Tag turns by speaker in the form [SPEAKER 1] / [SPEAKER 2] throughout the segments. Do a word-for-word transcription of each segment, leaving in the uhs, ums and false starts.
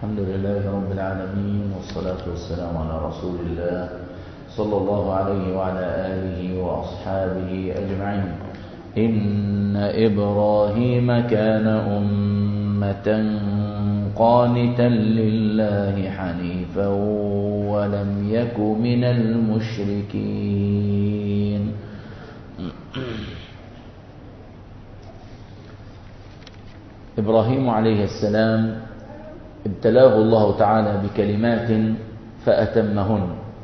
[SPEAKER 1] الحمد لله رب العالمين، والصلاة والسلام على رسول الله صلى الله عليه وعلى آله وأصحابه أجمعين. إن إبراهيم كان أمة قانتا لله حنيفا ولم يك من المشركين. إبراهيم عليه السلام ابتلاه الله تعالى بكلمات فأتمهن،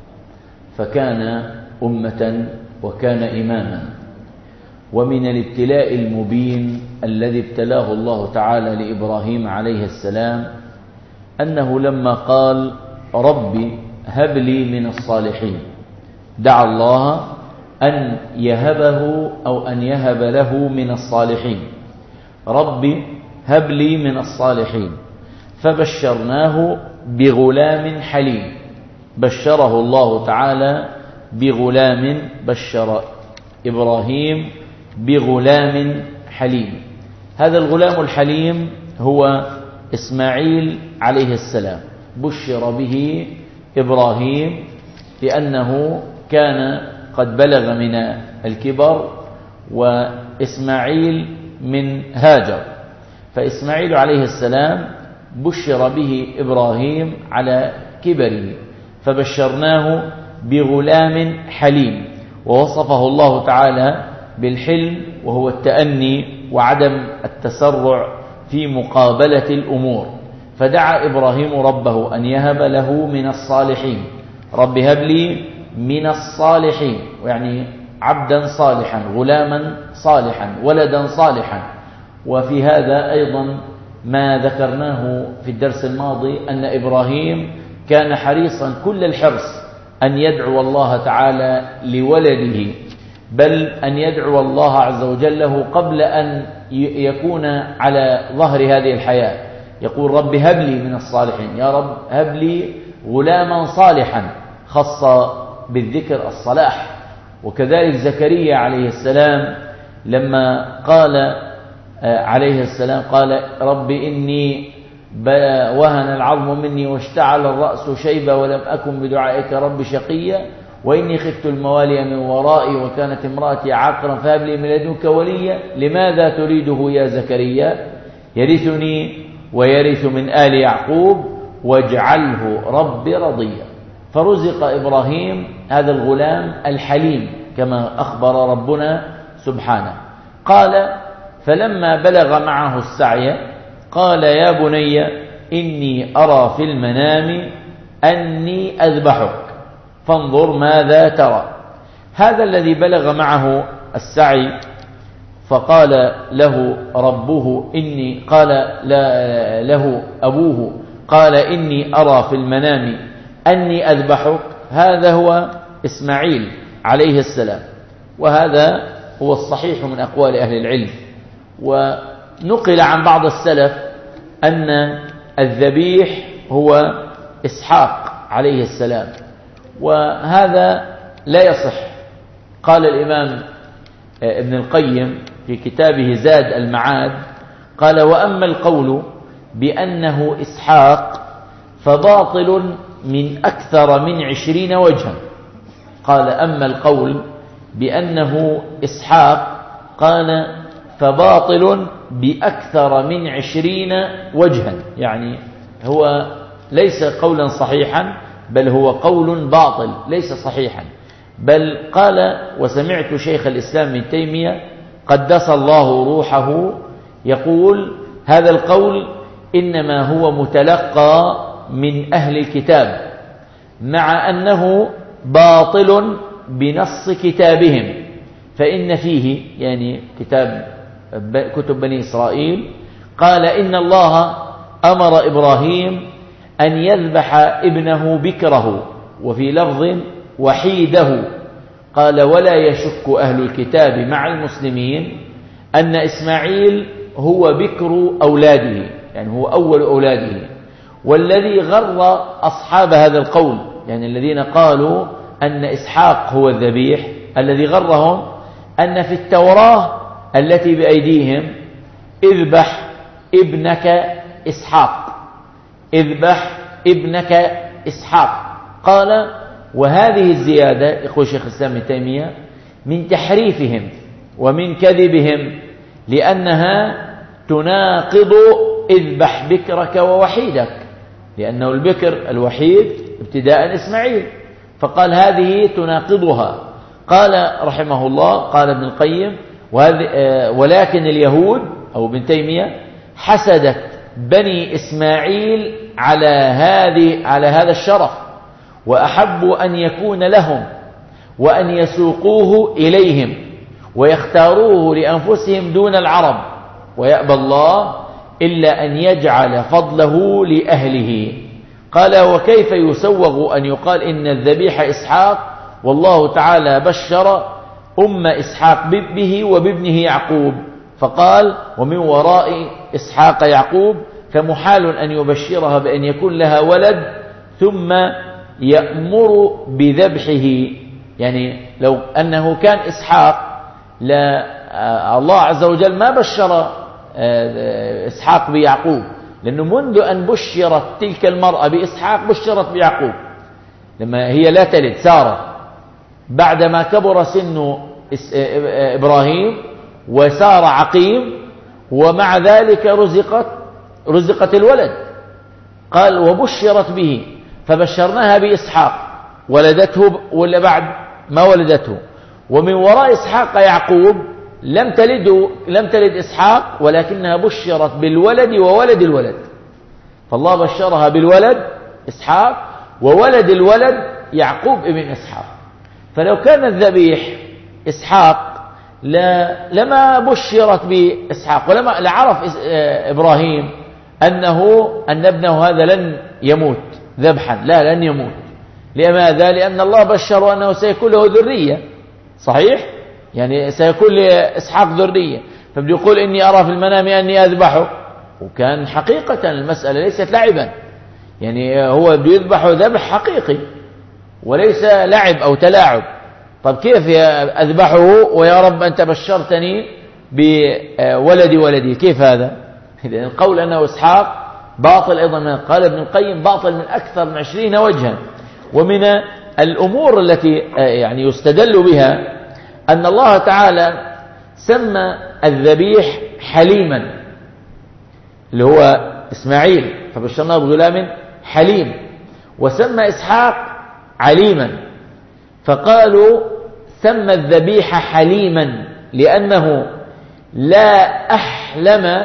[SPEAKER 1] فكان أمة وكان إماما. ومن الابتلاء المبين الذي ابتلاه الله تعالى لإبراهيم عليه السلام أنه لما قال رب هب لي من الصالحين، دعا الله أن يهبه أو أن يهب له من الصالحين. رب هب لي من الصالحين، فبشرناه بغلام حليم. بشره الله تعالى بغلام، بشر إبراهيم بغلام حليم. هذا الغلام الحليم هو إسماعيل عليه السلام. بشر به إبراهيم لأنه كان قد بلغ من الكبر، وإسماعيل من هاجر، فإسماعيل عليه السلام بشر به إبراهيم على كبره، فبشرناه بغلام حليم. ووصفه الله تعالى بالحلم، وهو التأني وعدم التسرع في مقابلة الأمور. فدعا إبراهيم ربه أن يهب له من الصالحين. رب هب لي من الصالحين، يعني عبدا صالحا، غلاما صالحا، ولدا صالحا. وفي هذا أيضا ما ذكرناه في الدرس الماضي أن إبراهيم كان حريصا كل الحرص أن يدعو الله تعالى لولده، بل أن يدعو الله عز وجل له قبل أن يكون على ظهر هذه الحياة. يقول رب هب لي من الصالحين، يا رب هب لي غلاما صالحا، خص بالذكر الصلاح. وكذلك زكريا عليه السلام لما قال عليه السلام قال رب إني وهن العظم مني واشتعل الرأس شيبا ولم أكن بدعائك رب شقيا وإني خفت الموالي من ورائي وكانت امرأتي عاقرا فهب لي من لدنك وليا. لماذا تريده يا زكريا؟ يرثني ويرث من آل يعقوب واجعله رب رضيا. فرزق إبراهيم هذا الغلام الحليم كما أخبر ربنا سبحانه. قال فلما بلغ معه السعي قال يا بني إني أرى في المنام أني أذبحك فانظر ماذا ترى. هذا الذي بلغ معه السعي فقال له ربه إني قال له أبوه قال إني أرى في المنام أني أذبحك، هذا هو إسماعيل عليه السلام. وهذا هو الصحيح من أقوال أهل العلم. ونقل عن بعض السلف أن الذبيح هو إسحاق عليه السلام، وهذا لا يصح. قال الإمام ابن القيم في كتابه زاد المعاد قال وأما القول بأنه إسحاق فباطل من أكثر من عشرين وجها. قال أما القول بأنه إسحاق قال فباطل بأكثر من عشرين وجها، يعني هو ليس قولا صحيحا بل هو قول باطل ليس صحيحا. بل قال وسمعت شيخ الإسلام ابن تيمية قدس الله روحه يقول هذا القول إنما هو متلقى من أهل الكتاب، مع أنه باطل بنص كتابهم. فإن فيه يعني كتاب كتب بني إسرائيل قال إن الله أمر إبراهيم أن يذبح ابنه بكره، وفي لفظ وحيده. قال ولا يشك أهل الكتاب مع المسلمين أن إسماعيل هو بكر أولاده، يعني هو أول أولاده. والذي غر أصحاب هذا القول، يعني الذين قالوا أن إسحاق هو الذبيح، الذي غرهم أن في التوراة التي بأيديهم اذبح ابنك إسحاق، اذبح ابنك إسحاق. قال وهذه الزيادة يقول شيخ الإسلام ابن تيمية من تحريفهم ومن كذبهم، لأنها تناقض اذبح بكرك ووحيدك، لأنه البكر الوحيد ابتداء إسماعيل، فقال هذه تناقضها. قال رحمه الله، قال ابن القيم ولكن اليهود أو ابن تيمية حسدت بني إسماعيل على هذه على هذا الشرف، وأحبوا أن يكون لهم وأن يسوقوه إليهم ويختاروه لأنفسهم دون العرب، ويأبى الله إلا أن يجعل فضله لأهله. قال وكيف يسوغ أن يقال إن الذبيح إسحاق والله تعالى بشر أم إسحاق به وبابنه يعقوب، فقال ومن وراء إسحاق يعقوب، فمحال أن يبشرها بأن يكون لها ولد ثم يأمر بذبحه. يعني لو أنه كان إسحاق لا الله عز وجل ما بشر إسحاق بيعقوب، لأنه منذ أن بشرت تلك المرأة بإسحاق بشرت بيعقوب لما هي لا تلد سارة، بعدما كبر سن إبراهيم وسار عقيم، ومع ذلك رزقت رزقت الولد. قال وبشرت به فبشرناها بإسحاق، ولدته ولا بعد ما ولدته، ومن وراء إسحاق يعقوب لم تلد لم تلد إسحاق، ولكنها بشرت بالولد وولد الولد، فالله بشرها بالولد إسحاق وولد الولد يعقوب ابن إسحاق. فلو كان الذبيح إسحاق لا لما بشرت بإسحاق، ولما لعرف إبراهيم أنه أن ابنه هذا لن يموت ذبحا، لا لن يموت. لماذا؟ لأن الله بشره أنه سيكون له ذرية، صحيح؟ يعني سيكون لإسحاق ذرية، فبده يقول إني أرى في المنام أني أذبحه، وكان حقيقة المسألة ليست لعبا، يعني هو بده يذبحه ذبح حقيقي وليس لعب أو تلاعب. طب كيف أذبحه ويا رب أنت بشرتني بولدي ولدي، كيف هذا؟ إذن القول أنه إسحاق باطل أيضا. قال ابن القيم باطل من أكثر من عشرين وجها. ومن الأمور التي يعني يستدل بها أن الله تعالى سمى الذبيح حليما اللي هو إسماعيل، فبشرناه بغلام حليم، وسمى إسحاق عليما، فقالوا سمى الذبيح حليما لأنه لا أحلم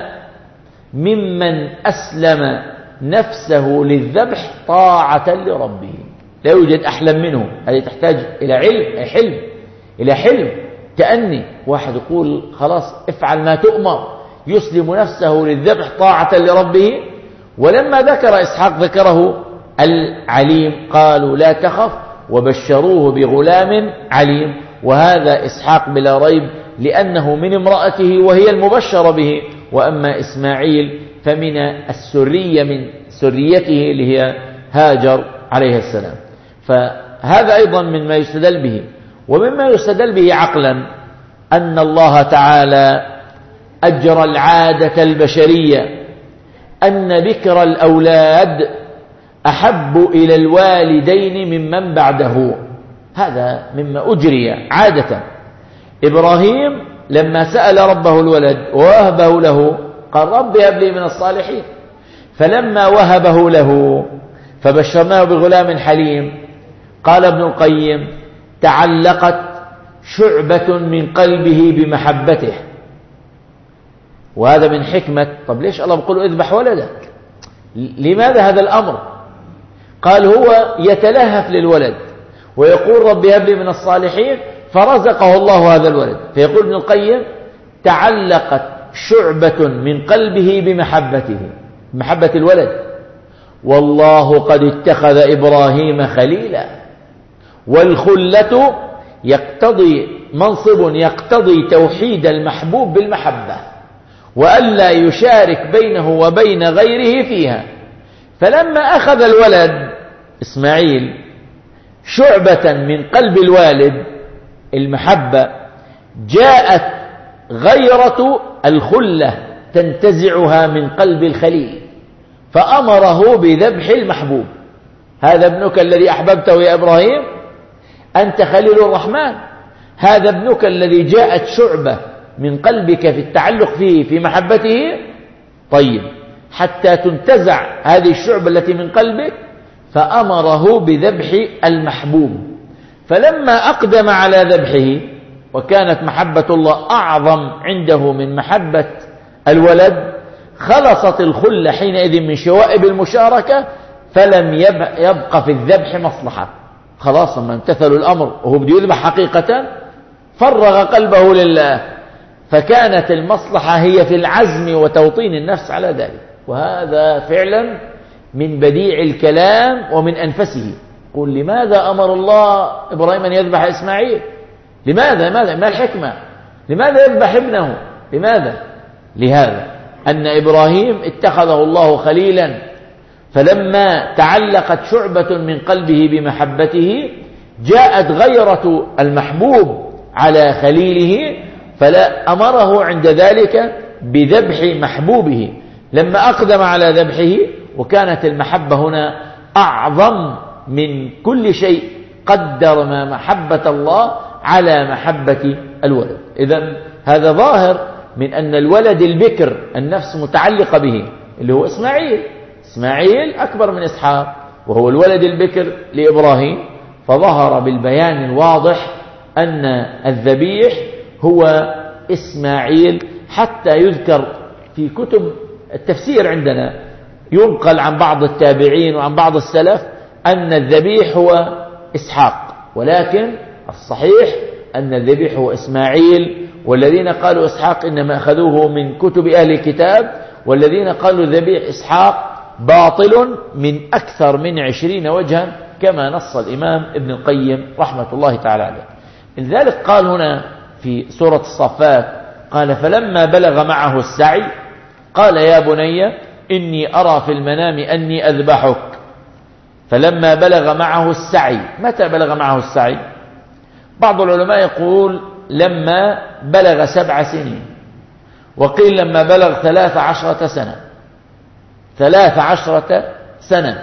[SPEAKER 1] ممن أسلم نفسه للذبح طاعة لربه. لا يوجد أحلم منه، هذه تحتاج إلى علم حلم إلى حلم تأني. واحد يقول خلاص افعل ما تؤمر، يسلم نفسه للذبح طاعة لربه. ولما ذكر إسحاق ذكره العليم، قالوا لا تخف، وبشروه بغلام عليم. وهذا إسحاق بلا ريب لأنه من امرأته وهي المبشر به، وأما إسماعيل فمن السرية من سريته اللي هي هاجر عليه السلام. فهذا أيضا مما يستدل به. ومما يستدل به عقلا أن الله تعالى أجرى العادة البشرية أن بكر الأولاد أحب إلى الوالدين ممن بعده، هذا مما أجري عادة. إبراهيم لما سأل ربه الولد ووهبه له قال رب هب لي من الصالحين، فلما وهبه له فبشرناه بغلام حليم. قال ابن القيم تعلقت شعبة من قلبه بمحبته، وهذا من حكمة. طب ليش الله بيقول اذبح ولدك؟ لماذا هذا الأمر؟ قال هو يتلهف للولد ويقول رب هب لي من الصالحين، فرزقه الله هذا الولد. فيقول ابن القيم تعلقت شعبة من قلبه بمحبته، محبة الولد. والله قد اتخذ إبراهيم خليلا، والخلة يقتضي منصب يقتضي توحيد المحبوب بالمحبة، وألا يشارك بينه وبين غيره فيها. فلما أخذ الولد إسماعيل شعبة من قلب الوالد المحبة، جاءت غيرة الخلة تنتزعها من قلب الخليل، فأمره بذبح المحبوب. هذا ابنك الذي أحببته يا إبراهيم، أنت خليل الرحمن، هذا ابنك الذي جاءت شعبة من قلبك في التعلق فيه في محبته، طيب حتى تنتزع هذه الشعبة التي من قلبك، فأمره بذبح المحبوب. فلما أقدم على ذبحه، وكانت محبة الله أعظم عنده من محبة الولد، خلصت الخلة حينئذ من شوائب المشاركة، فلم يبق في الذبح مصلحة. خلاص ما امتثل الأمر وهو بده يذبح حقيقة، فرغ قلبه لله، فكانت المصلحة هي في العزم وتوطين النفس على ذلك. وهذا فعلا من بديع الكلام ومن أنفسه. قل لماذا أمر الله إبراهيم أن يذبح إسماعيل؟ لماذا؟ ماذا؟ ما الحكمة؟ لماذا يذبح ابنه؟ لماذا؟ لهذا أن إبراهيم اتخذه الله خليلا، فلما تعلقت شعبة من قلبه بمحبته، جاءت غيرة المحبوب على خليله، فلا أمره عند ذلك بذبح محبوبه لما أقدم على ذبحه. وكانت المحبة هنا أعظم من كل شيء، قدر ما محبة الله على محبة الولد. إذن هذا ظاهر من أن الولد البكر النفس متعلقة به اللي هو إسماعيل. إسماعيل أكبر من إسحاق وهو الولد البكر لإبراهيم، فظهر بالبيان الواضح أن الذبيح هو إسماعيل. حتى يذكر في كتب التفسير عندنا، ينقل عن بعض التابعين وعن بعض السلف أن الذبيح هو إسحاق، ولكن الصحيح أن الذبيح هو إسماعيل. والذين قالوا إسحاق إنما أخذوه من كتب أهل الكتاب، والذين قالوا الذبيح إسحاق باطل من أكثر من عشرين وجها، كما نص الإمام ابن القيم رحمة الله تعالى عليه. لذلك قال هنا في سورة الصفات، قال فلما بلغ معه السعي قال يا بني إني أرى في المنام أني أذبحك. فلما بلغ معه السعي، متى بلغ معه السعي؟ بعض العلماء يقول لما بلغ سبع سنين، وقيل لما بلغ ثلاث عشرة سنة ثلاث عشرة سنة.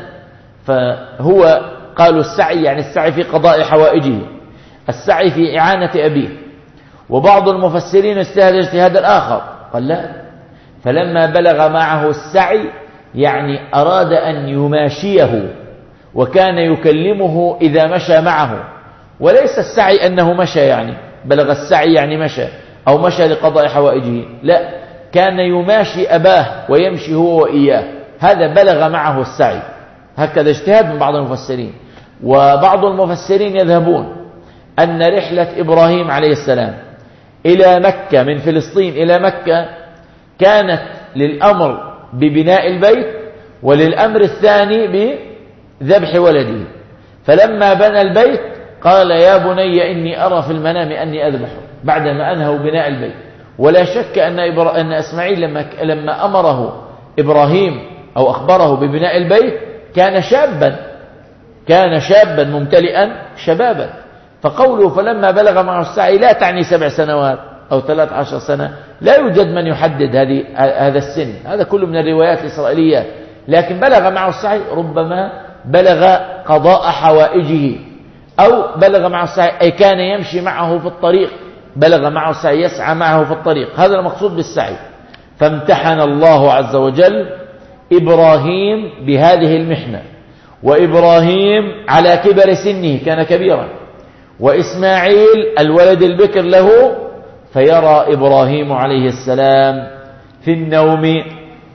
[SPEAKER 1] فهو قالوا السعي يعني السعي في قضاء حوائجه، السعي في إعانة أبيه. وبعض المفسرين اجتهد اجتهاد الآخر، قال لا، فلما بلغ معه السعي يعني أراد أن يماشيه، وكان يكلمه إذا مشى معه، وليس السعي أنه مشى يعني بلغ السعي يعني مشى أو مشى لقضاء حوائجه، لا، كان يماشي أباه ويمشي هو وإياه، هذا بلغ معه السعي. هكذا اجتهاد من بعض المفسرين. وبعض المفسرين يذهبون أن رحلة إبراهيم عليه السلام إلى مكة من فلسطين إلى مكة كانت للأمر ببناء البيت، وللأمر الثاني بذبح ولده. فلما بنى البيت قال يا بني إني أرى في المنام أني أذبحه، بعدما أنهوا بناء البيت. ولا شك أن, إبرا... أن إسماعيل لما... لما أمره إبراهيم أو أخبره ببناء البيت كان شابا كان شابا ممتلئا شبابا. فقوله فلما بلغ معه السعي لا تعني سبع سنوات أو ثلاث عشر سنة، لا يوجد من يحدد هذه هذا السن، هذا كله من الروايات الإسرائيلية. لكن بلغ معه السعي ربما بلغ قضاء حوائجه، أو بلغ معه السعي أي كان يمشي معه في الطريق، بلغ معه السعي يسعى معه في الطريق، هذا المقصود بالسعي. فامتحن الله عز وجل إبراهيم بهذه المحنة، وإبراهيم على كبر سنه كان كبيرا، وإسماعيل الولد البكر له. فيرى إبراهيم عليه السلام في النوم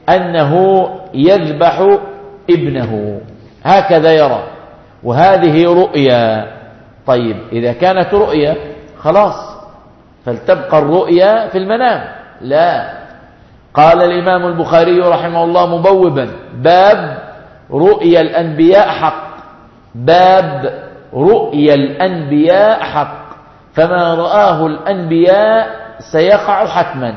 [SPEAKER 1] أنه يذبح ابنه، هكذا يرى، وهذه رؤيا. طيب إذا كانت رؤيا خلاص فلتبقى الرؤيا في المنام؟ لا. قال الإمام البخاري رحمه الله مبوبا باب رؤيا الأنبياء حق، باب رؤيا الأنبياء حق، فما رآه الأنبياء سيقع حتما.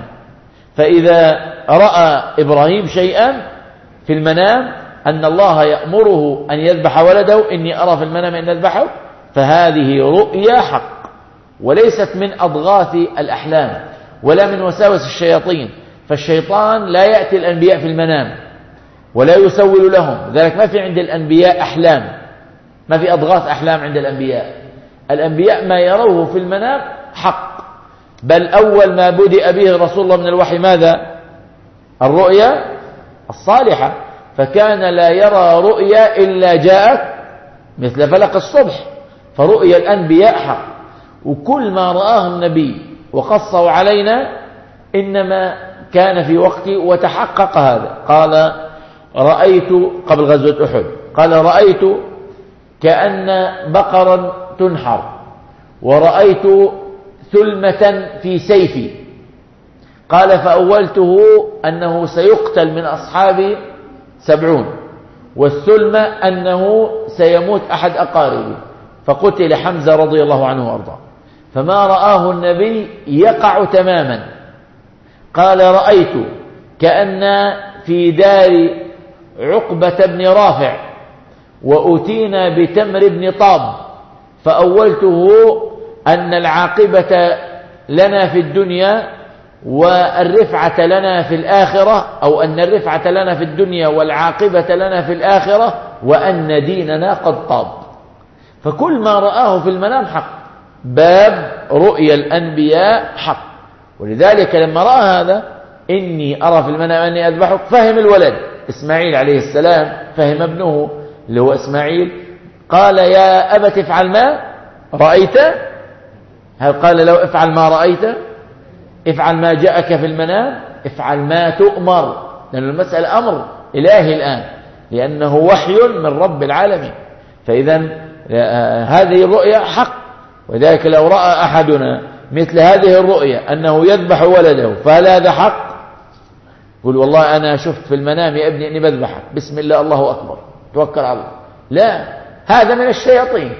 [SPEAKER 1] فإذا رأى إبراهيم شيئا في المنام أن الله يأمره أن يذبح ولده، إني أرى في المنام أن يذبحه، فهذه رؤيا حق، وليست من أضغاث الأحلام ولا من وساوس الشياطين. فالشيطان لا يأتي الأنبياء في المنام، ولا يسول لهم. ذلك ما في عند الأنبياء أحلام، ما في أضغاث أحلام عند الأنبياء. الأنبياء ما يروه في المنام حق. بل أول ما بدأ به رسول الله من الوحي ماذا؟ الرؤيا الصالحة. فكان لا يرى رؤيا إلا جاءت مثل فلق الصبح. فرؤيا الأنبياء حق، وكل ما رآه النبي وقصه علينا إنما كان في وقت وتحقق هذا. قال رأيت قبل غزوة أحد، قال رأيت كأن بقرا تنحر، ورأيت ثلمة في سيفي. قال فأولته أنه سيقتل من أصحابي سبعون، والثلمة أنه سيموت أحد أقاربي، فقتل حمزة رضي الله عنه وأرضاه. فما رآه النبي يقع تماما. قال رأيت كأن في دار عقبة بن رافع وأتينا بتمر بن طاب، فأولته أن العاقبة لنا في الدنيا والرفعة لنا في الآخرة، أو أن الرفعة لنا في الدنيا والعاقبة لنا في الآخرة، وأن ديننا قد طاب. فكل ما رآه في المنام حق. باب رؤيا الأنبياء حق. ولذلك لما رأى هذا إني أرى في المنام أني أذبحك، فهم الولد إسماعيل عليه السلام، فهم ابنه اللي هو إسماعيل. قال يا أبت افعل ما رأيت. هل قال له افعل ما رأيت؟ افعل ما جاءك في المنام، افعل ما تؤمر، لأن المسألة أمر إلهي الآن، لأنه وحي من رب العالمين. فإذا هذه الرؤيا حق. وذلك لو رأى أحدنا مثل هذه الرؤيا أنه يذبح ولده، فهل هذا حق؟ يقول والله أنا شفت في المنام يا ابني أني بذبحك، بسم الله الله أكبر، توكل على الله. لا، هذا من الشياطين.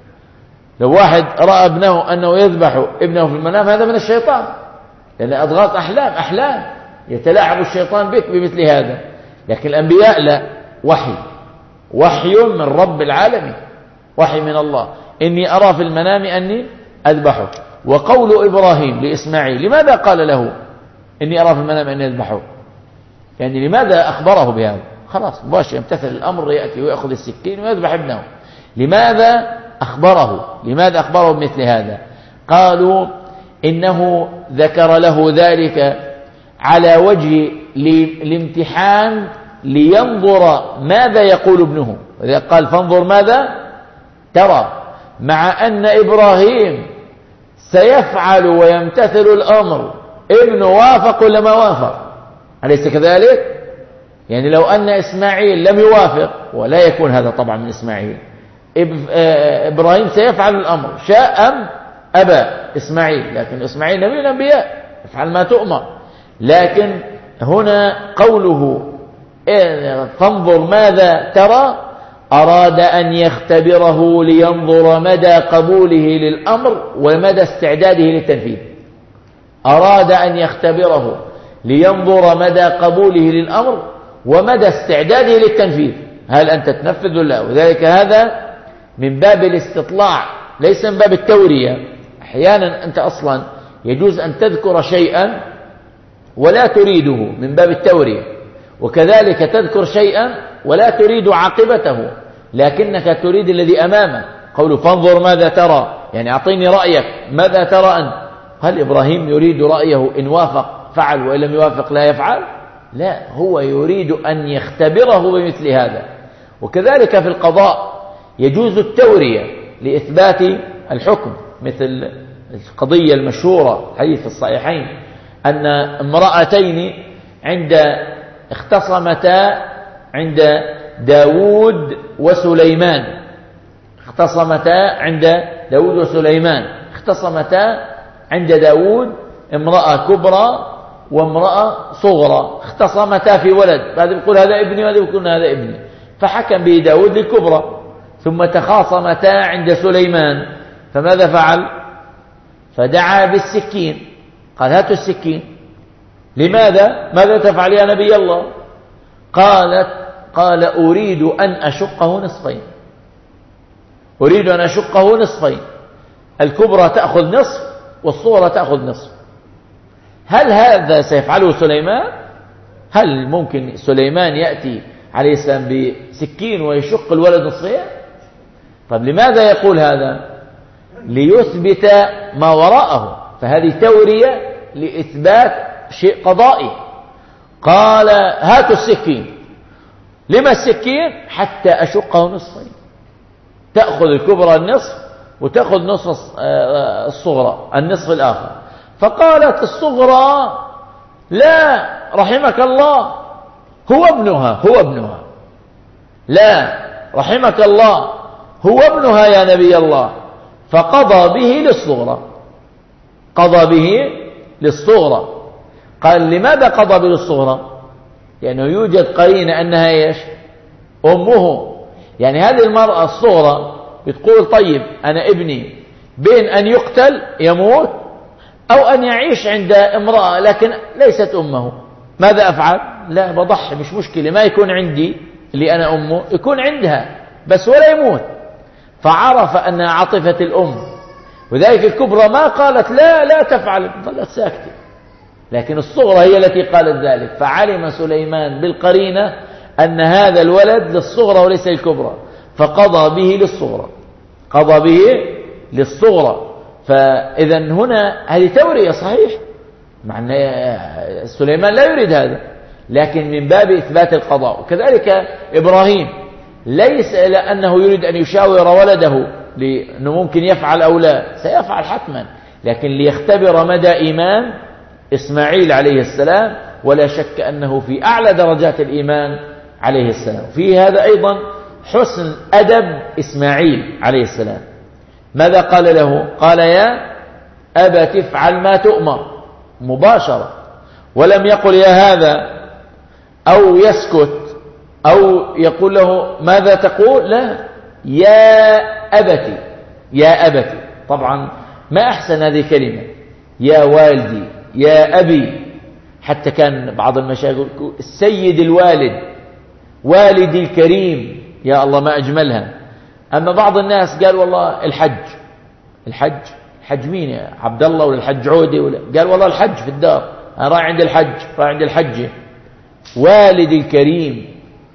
[SPEAKER 1] لو واحد رأى ابنه أنه يذبح ابنه في المنام، هذا من الشيطان، لأن أضغاث أحلام أحلام يتلاعب الشيطان بك بمثل هذا. لكن الأنبياء لا، وحي وحي من رب العالمين، وحي من الله. إني أرى في المنام أني أذبحك. وقول إبراهيم لإسماعيل، لماذا قال له إني أرى في المنام أني أذبحك؟ يعني لماذا أخبره بهذا؟ خلاص مباشر يمتثل الأمر، يأتي ويأخذ السكين ويذبح ابنه. لماذا أخبره؟ لماذا أخبره بمثل هذا؟ قالوا إنه ذكر له ذلك على وجه الامتحان لينظر ماذا يقول ابنه. قال فانظر ماذا ترى، مع أن إبراهيم سيفعل ويمتثل الأمر. ابنه وافق ولا ما وافق؟ أليس كذلك؟ يعني لو أن إسماعيل لم يوافق، ولا يكون هذا طبعا من إسماعيل، إبراهيم سيفعل الأمر شاء أم أبى إسماعيل. لكن إسماعيل نبي الأنبياء، افعل ما تؤمر. لكن هنا قوله فانظر ماذا ترى، أراد أن يختبره لينظر مدى قبوله للأمر ومدى استعداده للتنفيذ. أراد أن يختبره لينظر مدى قبوله للأمر ومدى استعداده للتنفيذ، هل أنت تنفذ ولا لا؟ وذلك هذا من باب الاستطلاع، ليس من باب التورية. أحيانا أنت أصلا يجوز أن تذكر شيئا ولا تريده من باب التورية، وكذلك تذكر شيئا ولا تريد عاقبته، لكنك تريد الذي أمامك. قوله فانظر ماذا ترى، يعني أعطيني رأيك، ماذا ترى أنت؟ هل إبراهيم يريد رأيه إن وافق فعل وإن لم يوافق لا يفعل؟ لا، هو يريد أن يختبره بمثل هذا. وكذلك في القضاء يجوز التورية لإثبات الحكم، مثل القضية المشهورة حديث الصحيحين أن امرأتين عند اختصمتا عند داود وسليمان اختصمتا عند داود وسليمان اختصمتا عند داود، امرأة كبرى وامرأة صغرى، اختصمتا في ولد، هذا يقول هذا ابني وهذا يقول هذا ابني، فحكم به داود للكبرى. ثم تخاصمتا عند سليمان، فماذا فعل؟ فدعا بالسكين، قال هاتوا السكين. لماذا؟ ماذا تفعل يا نبي الله؟ قالت قال أريد أن أشقه نصفين، أريد أن أشقه نصفين، الكبرى تأخذ نصف والصغرى تأخذ نصف. هل هذا سيفعله سليمان؟ هل ممكن سليمان يأتي عليه السلام بسكين ويشق الولد نصفين؟ طب لماذا يقول هذا؟ ليثبت ما وراءه، فهذه تورية لإثبات شيء قضائي. قال هاتوا السكين. لما السكين؟ حتى أشقه نصفين، تأخذ الكبرى النصف وتأخذ نصف الصغرى النصف الآخر. فقالت الصغرى لا رحمك الله هو ابنها هو ابنها لا رحمك الله هو ابنها يا نبي الله. فقضى به للصغرى قضى به للصغرى. قال لماذا قضى به للصغرى؟ لأنه يوجد قرينة أنها إيش؟ أمه. يعني هذه المرأة الصغرى بتقول طيب أنا ابني بين أن يقتل يموت أو أن يعيش عند امرأة لكن ليست أمه، ماذا أفعل؟ لا بضحي، مش مشكلة، ما يكون عندي اللي أنا أمه، يكون عندها بس ولا يموت. فعرف أنها عاطفة الأم، وذلك الكبرى ما قالت لا لا تفعل، ظلت ساكتة، لكن الصغرى هي التي قالت ذلك. فعلم سليمان بالقرينة أن هذا الولد للصغرى وليس للكبرى، فقضى به للصغرى قضى به للصغرى. فإذا هنا هذه تورية صحيح، مع أن سليمان لا يريد هذا، لكن من باب إثبات القضاء. وكذلك إبراهيم ليس لأنه يريد أن يشاور ولده لأنه ممكن يفعل أو لا، سيفعل حتما، لكن ليختبر مدى إيمان إسماعيل عليه السلام، ولا شك أنه في أعلى درجات الإيمان عليه السلام. في هذا أيضا حسن أدب إسماعيل عليه السلام. ماذا قال له؟ قال يا أبت افعل ما تؤمر مباشرة، ولم يقل يا هذا أو يسكت أو يقول له ماذا تقول، لا، يا أبتي يا أبتي. طبعا ما أحسن هذه الكلمة، يا والدي يا أبي. حتى كان بعض المشايخ يقول السيد الوالد والدي الكريم، يا الله ما أجملها. أما بعض الناس قال والله الحج الحج الحج مين يا عبد الله ولا الحج عودي ولا، قال والله الحج في الدار، أنا رايح عند الحج رايح عند الحج. والدي الكريم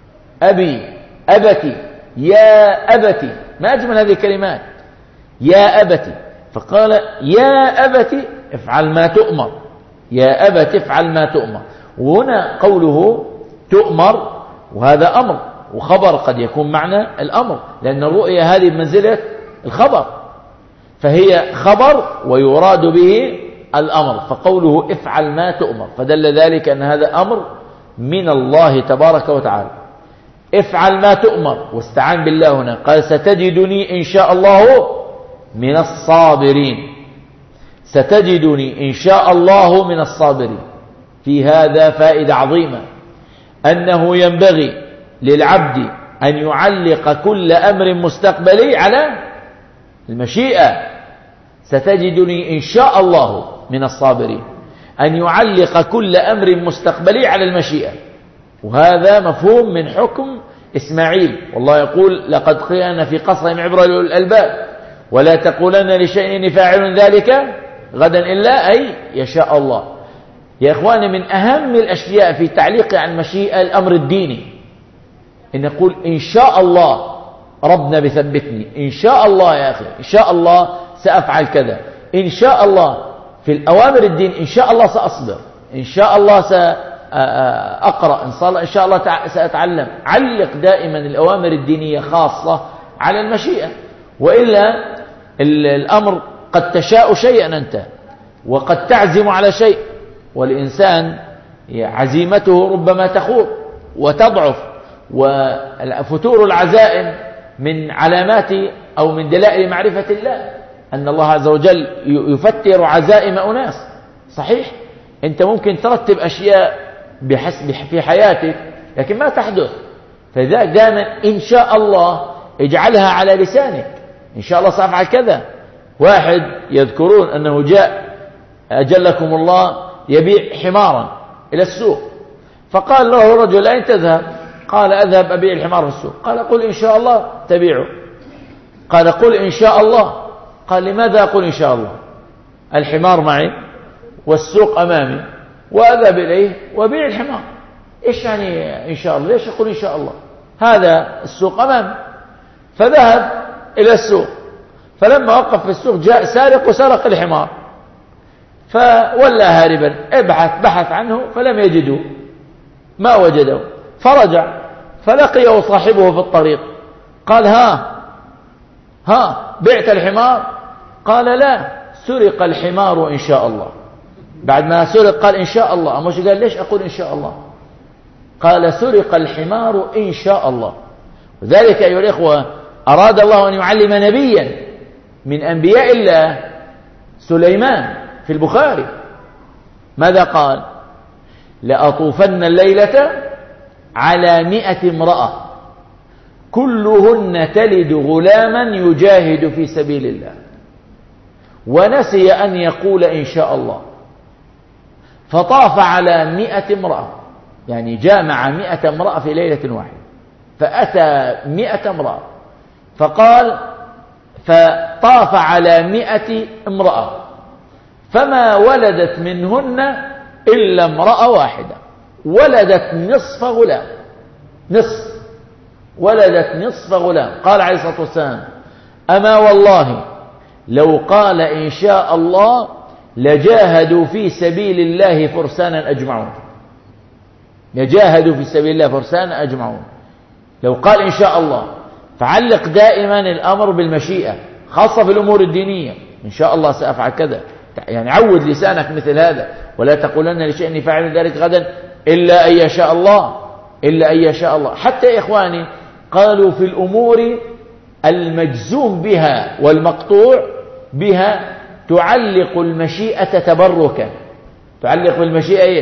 [SPEAKER 1] أبي أبتي يا أبتي، ما أجمل هذه الكلمات يا أبتي. فقال يا أبتي افعل ما تؤمر يا أبتي افعل ما تؤمر. وهنا قوله تؤمر، وهذا أمر وخبر، قد يكون معنى الأمر، لأن الرؤيا هذه بمنزلة الخبر، فهي خبر ويراد به الأمر. فقوله افعل ما تؤمر فدل ذلك أن هذا أمر من الله تبارك وتعالى. افعل ما تؤمر، واستعان بالله هنا، قال ستجدني إن شاء الله من الصابرين ستجدني إن شاء الله من الصابرين. في هذا فائدة عظيمة، أنه ينبغي للعبد أن يعلق كل أمر مستقبلي على المشيئة. ستجدني إن شاء الله من الصابرين، أن يعلق كل أمر مستقبلي على المشيئة. وهذا مفهوم من حكم إسماعيل. والله يقول لقد قيل في قصرهم عبرة للألباب ولا تقولن لشيء إني فاعل ذلك غدا إلا أي يشاء الله. يا إخواني، من أهم الأشياء في تعليق عن المشيئة الأمر الديني، إن نقول إن شاء الله ربنا بثبتني، إن شاء الله يا أخي إن شاء الله سأفعل كذا، إن شاء الله في الأوامر الدين، إن شاء الله سأصبر، إن شاء الله سأقرأ، إن شاء الله سأتعلم. علق دائما الأوامر الدينية خاصة على المشيئة، وإلا الأمر قد تشاء شيئا أنت وقد تعزم على شيء، والإنسان عزيمته ربما تخور وتضعف. وفتور العزائم من علامات أو من دلائل معرفة الله، أن الله عز وجل يفتر عزائم أناس. صحيح أنت ممكن ترتب أشياء بحسب في حياتك لكن ما تحدث، فإذا دائما إن شاء الله اجعلها على لسانك، إن شاء الله سأفعل كذا. واحد يذكرون أنه جاء أجلكم الله يبيع حمارا إلى السوق، فقال له رجل أين تذهب؟ قال أذهب أبيع الحمار في السوق. قال قل إن شاء الله تبيعه. قال قل إن شاء الله. قال لماذا أقول إن شاء الله؟ الحمار معي والسوق أمامي وأذهب إليه وأبيع الحمار. إيش يعني إن شاء الله؟ ليش يقول إن شاء الله؟ هذا السوق أمام. فذهب إلى السوق، فلما وقف في السوق جاء سارق وسرق الحمار، فولى هاربا. ابحث بحث عنه فلم يجده، ما وجده، فرجع فلقيه صاحبه في الطريق. قال ها ها بعت الحمار؟ قال لا، سرق الحمار إن شاء الله. بعد ما سرق قال إن شاء الله، مش قال ليش أقول إن شاء الله؟ قال سرق الحمار إن شاء الله. وذلك أيها الإخوة أراد الله أن يعلم نبيا من أنبياء الله، سليمان، في البخاري ماذا قال؟ لأطوفن الليلة على مئة امرأة كلهن تلد غلاما يجاهد في سبيل الله، ونسي أن يقول إن شاء الله، فطاف على مئة امرأة، يعني جامع مئة امرأة في ليلة واحدة، فأتى مئة امرأة، فقال فطاف على مئة امرأة فما ولدت منهن إلا امرأة واحدة، ولدت نصف غلام، نصف، ولدت نصف غلام. قال عليه الصلاة والسلام أما والله لو قال إن شاء الله لجاهدوا في سبيل الله فرسانا أجمعون، يجاهدوا في سبيل الله فرسانا أجمعون. لو قال إن شاء الله. فعلق دائما الأمر بالمشيئة، خاصة في الأمور الدينية. إن شاء الله سأفعل كذا، يعني عود لسانك مثل هذا، ولا تقولن لشيء إني فاعل ذلك غدا إلا أن يشاء الله، إلا أن يشاء الله. حتى يا إخواني قالوا في الأمور المجزوم بها والمقطوع بها تعلق المشيئة تبركا. تعلق بالمشيئة إيش؟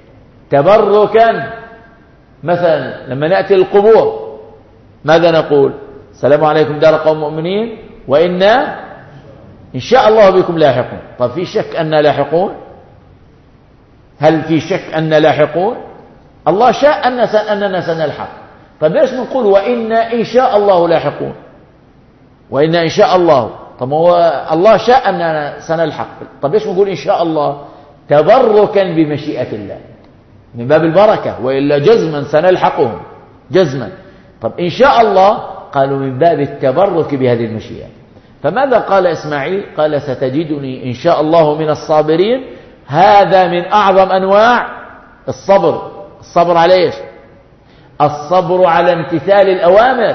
[SPEAKER 1] تبركا. مثلا لما نأتي القبور ماذا نقول؟ السلام عليكم دار قوم مؤمنين وإنا إن شاء الله بكم لاحقون. طب في شك أن لاحقون؟ هل في شك أن لاحقون؟ الله شاء أننا سنلحق. طب ليش نقول وإنا إن شاء الله لاحقون؟ وإنا إن شاء الله، طب هو الله شاء أننا سنلحق، طب ليش نقول إن شاء الله؟ تبركا بمشيئة الله، من باب البركة، وإلا جزما سنلحقهم جزما. طب إن شاء الله قالوا من باب التبرك بهذه المشيئة. فماذا قال إسماعيل؟ قال ستجدني إن شاء الله من الصابرين. هذا من أعظم أنواع الصبر. الصبر على إيش؟ الصبر على امتثال الأوامر.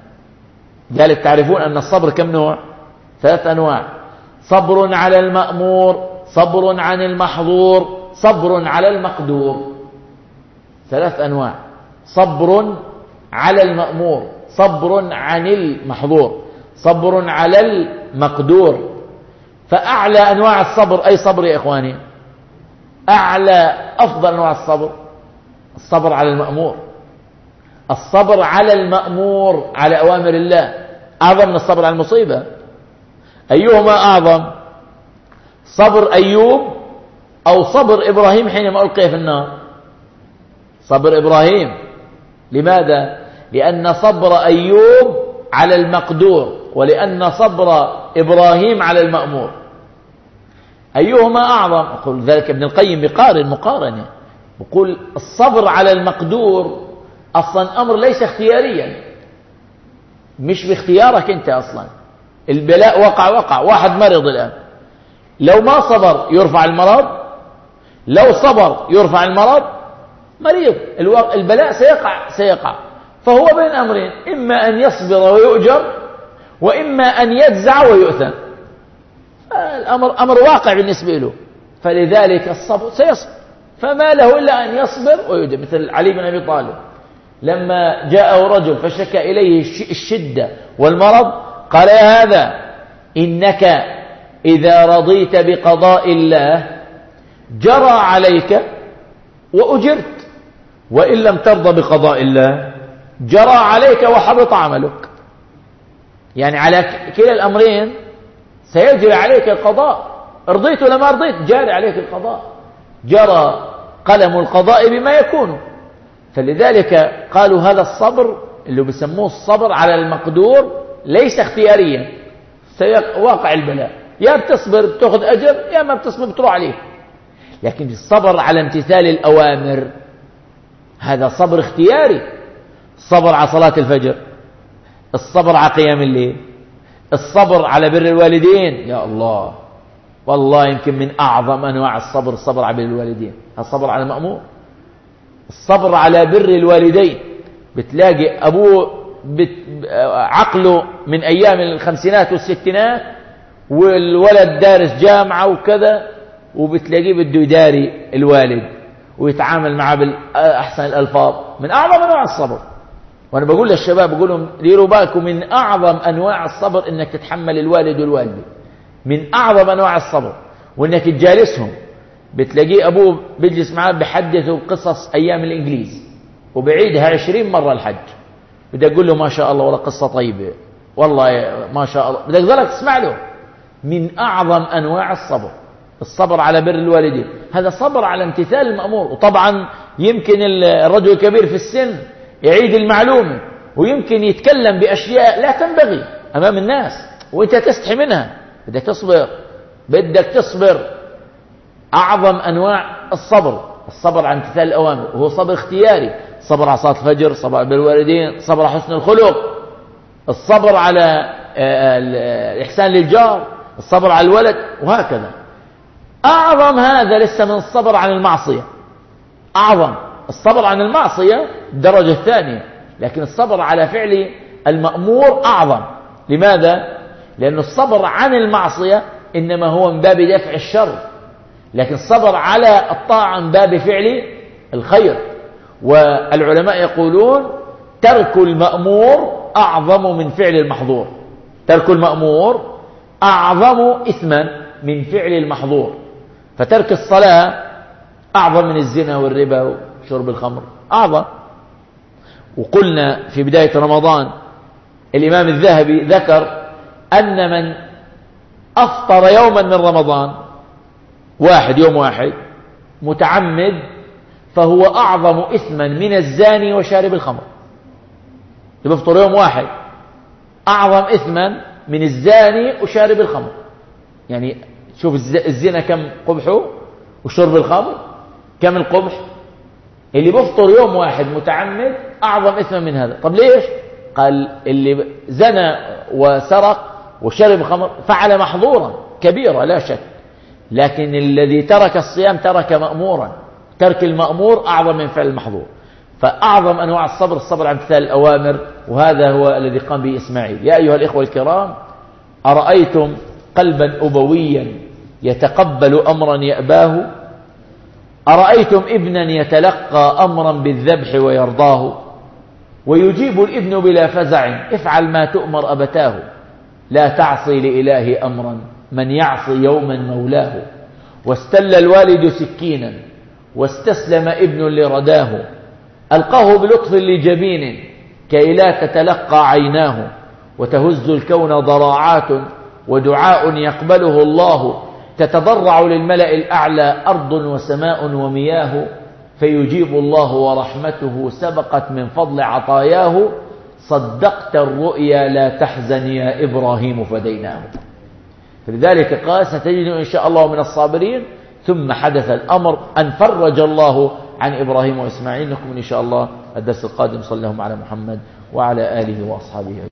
[SPEAKER 1] ذلك تعرفون أن الصبر كم نوع؟ ثلاث أنواع: صبر على المأمور، صبر عن المحظور، صبر على المقدور. ثلاث أنواع: صبر على المأمور، صبر عن المحظور، صبر على المقدور. فأعلى أنواع الصبر أي صبر يا إخواني؟ أعلى أفضل أنواع الصبر الصبر على المأمور. الصبر على المأمور، على أوامر الله، أعظم من الصبر على المصيبة. أيهما أعظم؟ صبر أيوب أو صبر إبراهيم حينما ألقي في النار؟ صبر إبراهيم. لماذا؟ لأن صبر أيوب على المقدور، ولأن صبر إبراهيم على المأمور. أيهما أعظم؟ أقول ذلك ابن القيم بقارن مقارنة، يقول الصبر على المقدور أصلا أمر ليس اختياريا، مش باختيارك أنت أصلا. البلاء وقع وقع، واحد مرض الآن، لو ما صبر يرفع المرض، لو صبر يرفع المرض، مريض، البلاء سيقع سيقع. فهو بين أمرين، إما أن يصبر ويؤجر، وإما أن يجزع ويؤثم. الأمر أمر واقع بالنسبة له، فلذلك الصبر سيصبر، فما له إلا أن يصبر ويؤجر. مثل علي بن أبي طالب لما جاءه رجل فشكى إليه الشدة والمرض، قال يا هذا إنك إذا رضيت بقضاء الله جرى عليك وأجرت، وإن لم ترضى بقضاء الله جرى عليك وحبط عملك. يعني على كلا الأمرين سيجري عليك القضاء، رضيت ولا ما رضيت جاري عليك القضاء، جرى قلم القضاء بما يكون. فلذلك قالوا هذا الصبر اللي بيسموه الصبر على المقدور ليس اختياريا، سيواقع البلاء، يا بتصبر بتاخذ أجر، يا ما بتصبر بتروح عليه. لكن الصبر على امتثال الأوامر، هذا صبر اختياري. الصبر على صلاة الفجر، الصبر على قيام الليل، الصبر على بر الوالدين. يا الله، والله يمكن من أعظم أنواع الصبر الصبر على بر الوالدين، الصبر على المأمور، الصبر على بر الوالدين. بتلاقي أبوه بت... عقله من أيام الخمسينات والستينات، والولد دارس جامعة وكذا، وبتلاقيه بده يداري الوالد ويتعامل معه بأحسن الألفاظ. من أعظم أنواع الصبر. وأنا بقول للشباب، بقول لهم ديروا بالكم، من أعظم أنواع الصبر إنك تتحمل الوالد والوالدة، من أعظم أنواع الصبر. وإنك تجالسهم، بتلاقيه أبوه بيجلس معاه بحدثوا قصص أيام الإنجليز وبعيدها عشرين مرة الحج، بدك تقول له ما شاء الله ولا قصة طيبة، والله ما شاء الله، بدك ظلك تسمع له. من أعظم أنواع الصبر الصبر على بر الوالدين. هذا صبر على امتثال المأمور. وطبعا يمكن الرجل الكبير في السن يعيد المعلومة، ويمكن يتكلم بأشياء لا تنبغي أمام الناس وإنت تستحي منها. بدك تصبر، بدك تصبر. أعظم أنواع الصبر الصبر على امتثال الأوامر، وهو صبر اختياري. صبر على صلاة الفجر، صبر على بر الوالدين، صبر على حسن الخلق، الصبر على الإحسان للجار، الصبر على الولد، وهكذا. أعظم هذا لسه من الصبر عن المعصية. أعظم الصبر عن المعصية الدرجة الثانية، لكن الصبر على فعل المأمور أعظم. لماذا؟ لأن الصبر عن المعصية إنما هو من باب دفع الشر، لكن الصبر على الطاعة من باب فعل الخير. والعلماء يقولون ترك المأمور أعظم من فعل المحظور. ترك المأمور أعظم إثما من فعل المحظور. فترك الصلاة أعظم من الزنا والربا وشرب الخمر، أعظم. وقلنا في بداية رمضان الإمام الذهبي ذكر أن من أفطر يوما من رمضان، واحد يوم واحد متعمد، فهو أعظم إثما من الزاني وشارب الخمر. يفطر يوم واحد أعظم إثما من الزاني وشارب الخمر. يعني شوف الزنا كم قبحه، وشرب الخمر كم القبح. اللي بفطر يوم واحد متعمد أعظم إثما من هذا. طب ليش؟ قال اللي زنى وسرق وشرب خمر فعل محظورا كبيرا لا شك، لكن الذي ترك الصيام ترك مأمورا. ترك المأمور أعظم من فعل المحظور. فأعظم أنواع الصبر الصبر عن امتثال الأوامر، وهذا هو الذي قام به إسماعيل. يا أيها الإخوة الكرام، أرأيتم قلبا أبويا يتقبل أمرا يأباه؟ أرأيتم ابنا يتلقى أمرا بالذبح ويرضاه؟ ويجيب الابن بلا فزع افعل ما تؤمر أبتاه. لا تعصي لإله أمرا من يعصي يوما مولاه. واستل الوالد سكينا واستسلم ابن لرداه. ألقاه بلطف لجبين كي لا تتلقى عيناه. وتهز الكون ضراعات ودعاء يقبله الله. تتضرع للملأ الأعلى أرض وسماء ومياه. فيجيب الله ورحمته سبقت من فضل عطاياه. صدقت الرؤيا لا تحزن يا إبراهيم فديناه. فلذلك قال ستجد إن شاء الله من الصابرين. ثم حدث الأمر أن فرج الله عن إبراهيم وإسماعيل. نكمل إن شاء الله الدرس القادم. صلى الله على محمد وعلى آله وأصحابه.